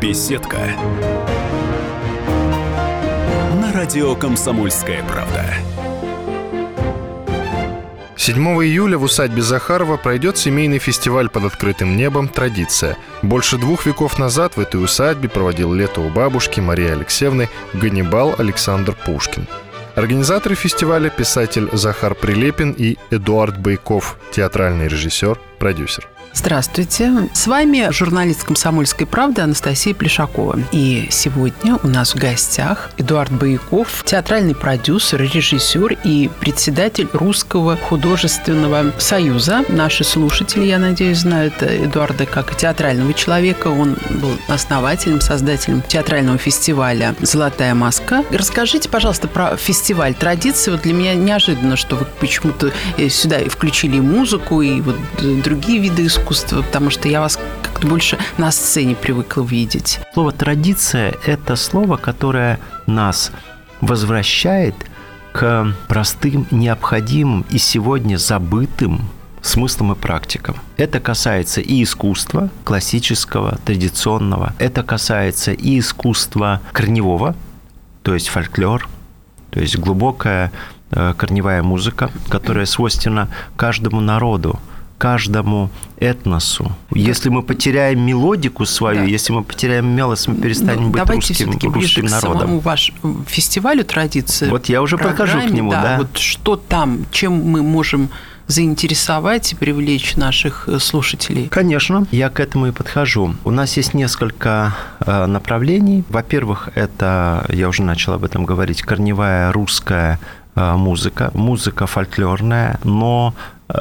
Беседка. На радио «Комсомольская правда». 7 июля в усадьбе Захарова пройдет семейный фестиваль под открытым небом «Традиция». Больше 2 веков назад в этой усадьбе проводил лето у бабушки Марии Алексеевны Ганнибал Александр Пушкин. Организаторы фестиваля – писатель Захар Прилепин и Эдуард Байков, театральный режиссер, продюсер. Здравствуйте. С вами журналист «Комсомольской правды» Анастасия Плешакова. И сегодня у нас в гостях Эдуард Байков, театральный продюсер, режиссер и председатель Русского художественного союза. Наши слушатели, я надеюсь, знают Эдуарда как театрального человека. Он был основателем, создателем театрального фестиваля «Золотая маска». Расскажите, пожалуйста, про фестиваль «Традиции». Вот для меня неожиданно, что вы почему-то сюда включили и музыку, и вот другие виды искусства, потому что я вас как-то больше на сцене привыкла видеть. Слово «традиция» – это слово, которое нас возвращает к простым, необходимым и сегодня забытым смыслам и практикам. Это касается и искусства классического, традиционного. Это касается и искусства корневого, то есть фольклор, то есть глубокая корневая музыка, которая свойственна каждому народу, каждому этносу. Если мы потеряем мелодику свою, если мы потеряем мелодию, мы перестанем быть русским народом. Давайте все-таки ближе к самому вашему фестивалю «Традиции». Вот я уже подхожу к нему, да. Вот что там, чем мы можем заинтересовать и привлечь наших слушателей? Конечно, я к этому и подхожу. У нас есть несколько направлений. Во-первых, это, я уже начал об этом говорить, корневая русская музыка, музыка фольклорная, но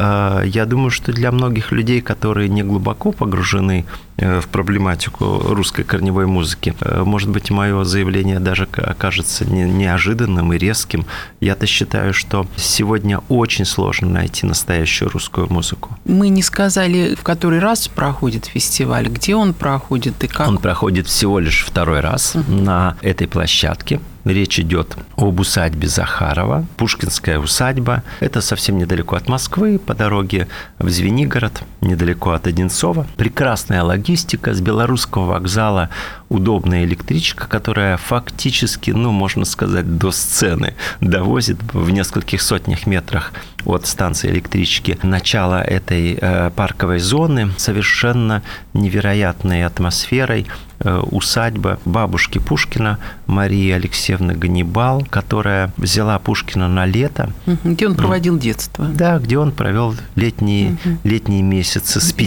я думаю, что для многих людей, которые не глубоко погружены в проблематику русской корневой музыки, может быть, мое заявление даже окажется неожиданным и резким. Я-то считаю, что сегодня очень сложно найти настоящую русскую музыку. Мы не сказали, в который раз проходит фестиваль, где он проходит и как? Он проходит всего лишь 2-й раз на этой площадке. Речь идет об усадьбе Захарова, Пушкинская усадьба. Это совсем недалеко от Москвы, по дороге в Звенигород, недалеко от Одинцова. Прекрасная логистика, с Белорусского вокзала удобная электричка, которая фактически, можно сказать, до сцены довозит в нескольких сотнях метрах от станции электрички начало этой парковой зоны, совершенно невероятной атмосферой. Усадьба бабушки Пушкина Марии Алексеевны Ганнибал, которая взяла Пушкина на лето. Где он проводил детство. Да, где он провел летние месяцы с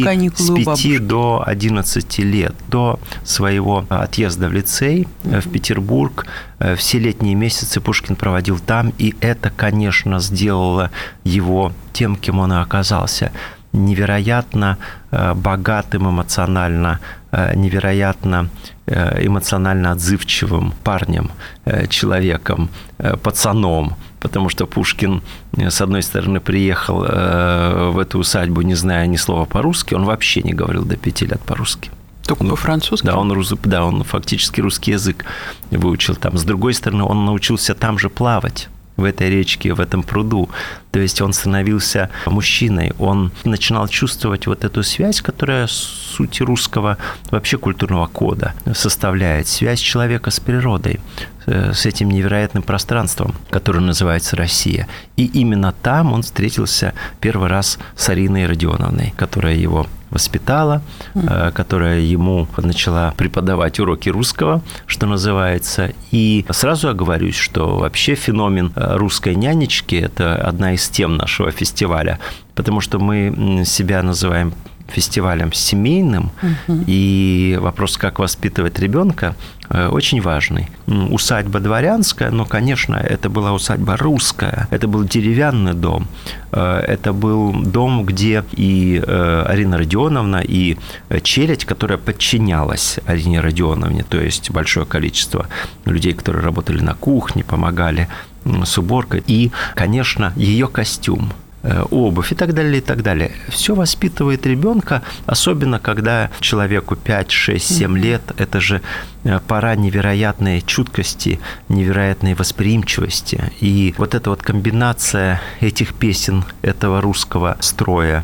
5 до 11 лет, до своего отъезда в лицей в Петербург. Все летние месяцы Пушкин проводил там, и это, конечно, сделало его тем, кем он и оказался. Невероятно богатым эмоционально, невероятно эмоционально отзывчивым парнем, человеком, пацаном, потому что Пушкин, с одной стороны, приехал в эту усадьбу, не зная ни слова по-русски, он вообще не говорил до 5 лет по-русски. Только по-французски? Да, он фактически русский язык выучил там. С другой стороны, он научился там же плавать, в этой речке, в этом пруду. То есть он становился мужчиной, он начинал чувствовать вот эту связь, которая суть русского вообще культурного кода составляет, связь человека с природой, с этим невероятным пространством, которое называется Россия. И именно там он встретился первый раз с Ариной Родионовной, которая его воспитала, которая ему начала преподавать уроки русского, что называется. И сразу оговорюсь, что вообще феномен русской нянечки – это одна из тем нашего фестиваля, потому что мы себя называем фестивалем семейным, и вопрос, как воспитывать ребенка, очень важный. Усадьба дворянская, но, конечно, это была усадьба русская, это был деревянный дом, это был дом, где и Арина Родионовна, и челядь, которая подчинялась Арине Родионовне, то есть большое количество людей, которые работали на кухне, помогали с уборкой, и, конечно, ее костюм, обувь и так далее, и так далее. Все воспитывает ребенка, особенно когда человеку 5, 6, 7 лет. Это же пора невероятной чуткости, невероятной восприимчивости. И вот эта вот комбинация этих песен, этого русского строя,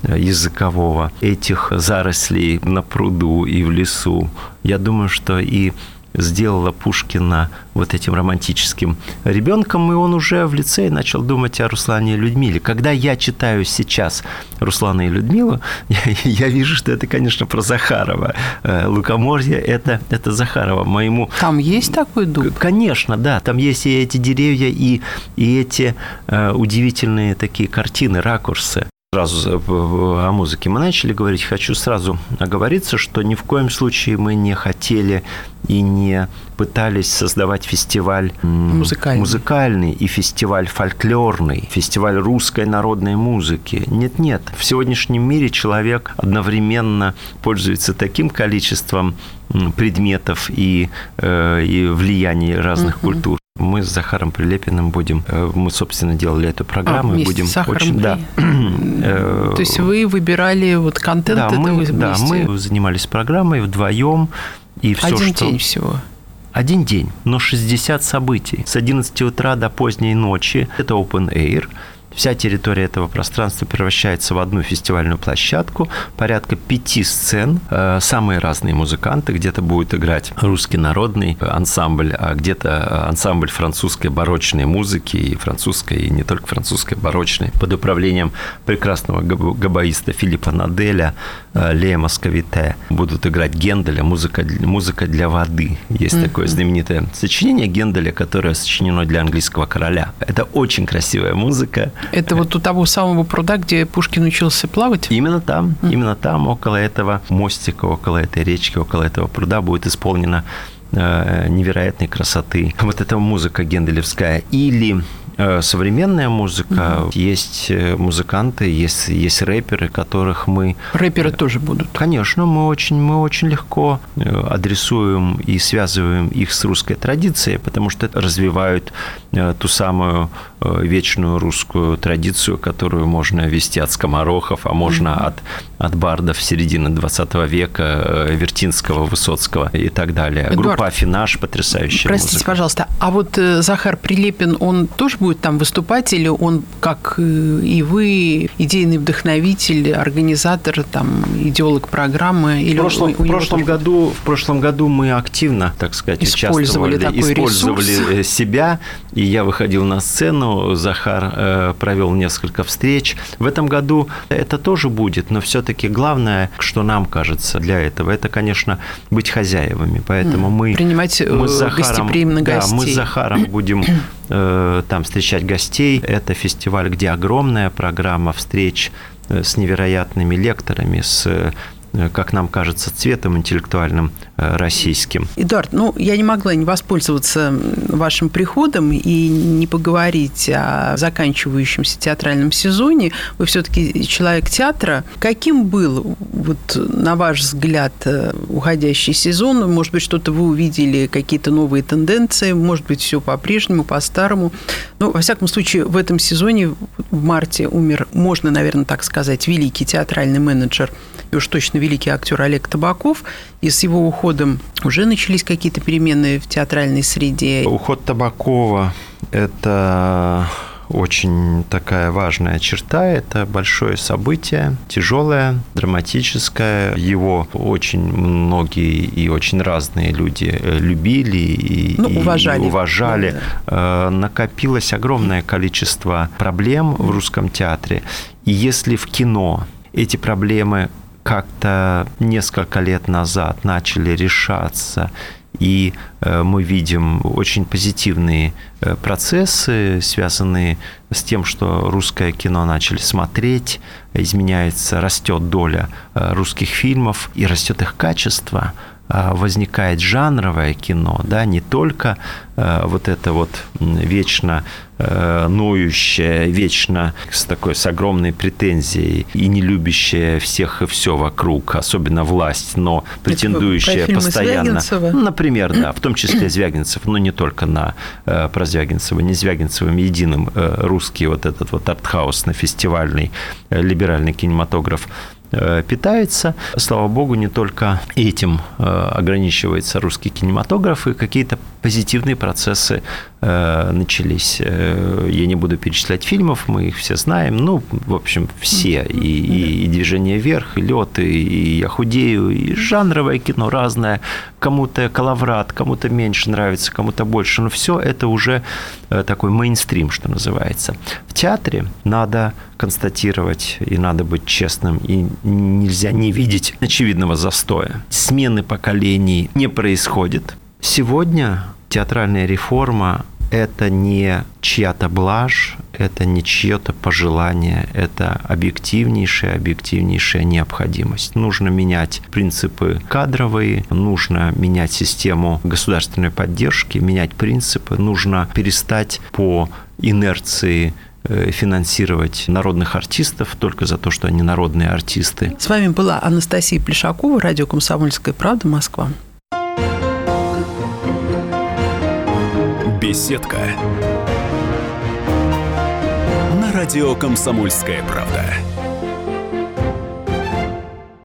языкового, этих зарослей на пруду и в лесу, я думаю, что и сделала Пушкина вот этим романтическим ребенком, и он уже в лицее начал думать о Руслане и Людмиле. Когда я читаю сейчас Руслана и Людмилу, я вижу, что это, конечно, про Захарова. Лукоморье – это Захарова. Там есть такой дуб? Конечно, да. Там есть и эти деревья, и эти удивительные такие картины, ракурсы. Сразу о музыке мы начали говорить. Хочу сразу оговориться, что ни в коем случае мы не хотели и не пытались создавать фестиваль музыкальный и фестиваль фольклорный, фестиваль русской народной музыки. Нет. В сегодняшнем мире человек одновременно пользуется таким количеством предметов и влияний разных культур. Мы с Захаром Прилепиным мы, собственно, делали эту программу. Будем с Захаром То есть вы выбирали контент этого вместе? Да, мы занимались программой вдвоем. И все, Один день всего? Один день, но 60 событий. С 11 утра до поздней ночи. Это open air. Вся территория этого пространства превращается в одну фестивальную площадку, порядка 5 сцен, самые разные музыканты, где-то будет играть русский народный ансамбль, а где-то ансамбль французской барочной музыки, и французской, и не только французской, барочной, под управлением прекрасного габаиста Филиппа Наделя, Лея Московите. Будут играть Генделя, музыка для воды. Есть такое знаменитое сочинение Генделя, которое сочинено для английского короля. Это очень красивая музыка. Это вот у того самого пруда, где Пушкин учился плавать? Именно там, около этого мостика, около этой речки, около этого пруда будет исполнена невероятной красоты вот эта музыка генделевская. Или современная музыка, есть музыканты, есть рэперы, которых мы... Рэперы тоже будут? Конечно, мы очень легко адресуем и связываем их с русской традицией, потому что это развивают ту самую вечную русскую традицию, которую можно вести от скоморохов, а можно от бардов середины 20 века, Вертинского, Высоцкого и так далее. Эдуард, группа «Афинаж» потрясающая. Простите, музыка. Пожалуйста, а вот Захар Прилепин, он тоже будет там выступать, или он, как и вы, идейный вдохновитель, организатор, идеолог программы? Или в прошлом году мы активно, так сказать, использовали себя, и я выходил на сцену, Захар провел несколько встреч. В этом году это тоже будет, но все-таки главное, что нам кажется для этого, это, конечно, быть хозяевами. Поэтому мы с Захаром, гостеприимно гостей. Мы с Захаром будем там встречать гостей. Это фестиваль, где огромная программа встреч с невероятными лекторами, с, как нам кажется, цветом интеллектуальным российским. Эдуард, я не могла не воспользоваться вашим приходом и не поговорить о заканчивающемся театральном сезоне. Вы все-таки человек театра. Каким был, на ваш взгляд, уходящий сезон? Может быть, что-то вы увидели, какие-то новые тенденции, может быть, все по-прежнему, по-старому. Во всяком случае, в этом сезоне, в марте, умер, можно, наверное, так сказать, великий театральный менеджер и уж точно великий актер Олег Табаков. И с его уходом уже начались какие-то перемены в театральной среде. Уход Табакова – это очень такая важная черта. Это большое событие, тяжелое, драматическое. Его очень многие и очень разные люди любили и уважали. Да. Накопилось огромное количество проблем в русском театре. И если в кино эти проблемы как-то несколько лет назад начали решаться, и мы видим очень позитивные процессы, связанные с тем, что русское кино начали смотреть, изменяется, растет доля русских фильмов и растет их качество, возникает жанровое кино, не только это вечно ноющее, вечно с огромной претензией и не любящее всех и все вокруг, особенно власть, но претендующая постоянно. Например, в том числе Звягинцев, но не только про Звягинцева, не Звягинцевым единым русский этот артхаусно-фестивальный либеральный кинематограф питается. Слава богу, не только этим ограничивается русский кинематограф, и какие-то позитивные процессы начались. Я не буду перечислять фильмов, мы их все знаем. Ну, в общем, все. И «Движение вверх», и «Лёд», и «Я худею», и жанровое кино разное. Кому-то «Коловрат», кому-то меньше нравится, кому-то больше. Но все это уже такой мейнстрим, что называется. В театре надо констатировать, и надо быть честным, и нельзя не видеть очевидного застоя. Смены поколений не происходит. Сегодня театральная реформа – это не чья-то блажь, это не чье-то пожелание, это объективнейшая необходимость. Нужно менять принципы кадровые, нужно менять систему государственной поддержки, менять принципы, нужно перестать по инерции финансировать народных артистов только за то, что они народные артисты. С вами была Анастасия Плешакова, радио «Комсомольская правда», Москва. Беседка. На радио «Комсомольская правда».